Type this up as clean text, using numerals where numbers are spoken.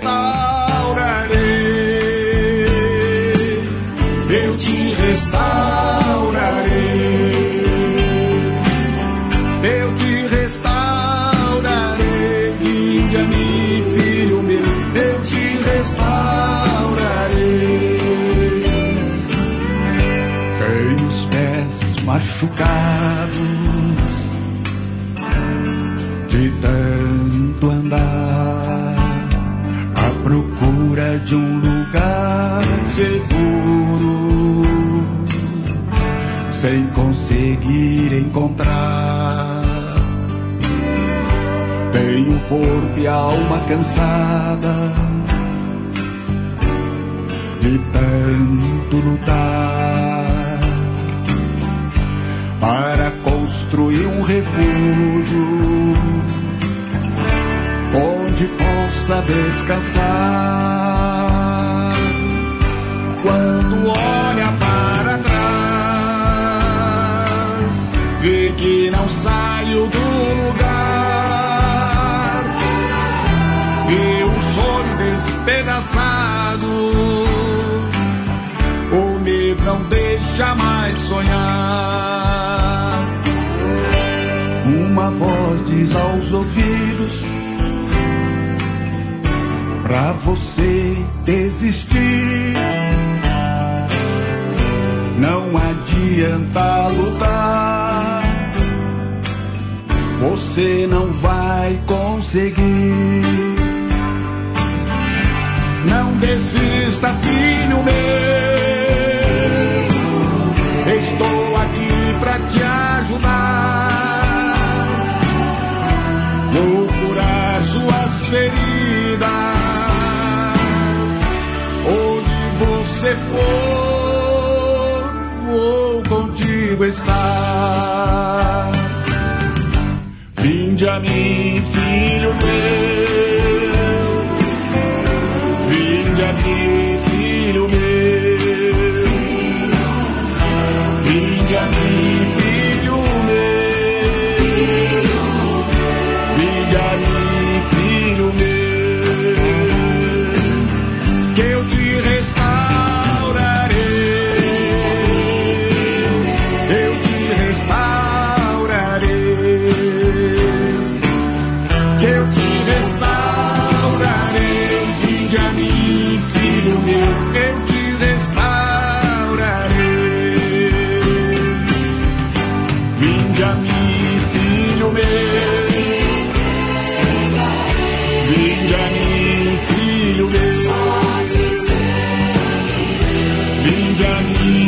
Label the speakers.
Speaker 1: restaurarei, eu te restaurarei, eu te restaurarei. Vinde a mim, filho meu, eu te restaurarei. Tem os pés machucados de tanto andar à procura de um lugar seguro, sem conseguir encontrar. Tem o corpo e a alma cansada de tanto lutar para construir um refúgio onde possa descansar. Quando olha para trás, vê que não saiu do lugar, vê o sonho despedaçado, o medo não deixa mais sonhar. Uma voz diz aos ouvidos pra você desistir, não adianta lutar, você não vai conseguir. Não desista, filho meu, estou aqui pra te ajudar. Vou curar suas feridas, onde você for, vou contigo estar. Vinde a mim, filho meu, vinde a mim, filho meu, vinde a mim, filho meu, vinde a mim, filho meu, que eu te restaurarei, eu te restaurarei, que eu te restaurarei. Vinde a mim, filho meu, eu te restaurarei. Vinde a mim, filho meu, vinde a mim, filho meu, vinde a mim.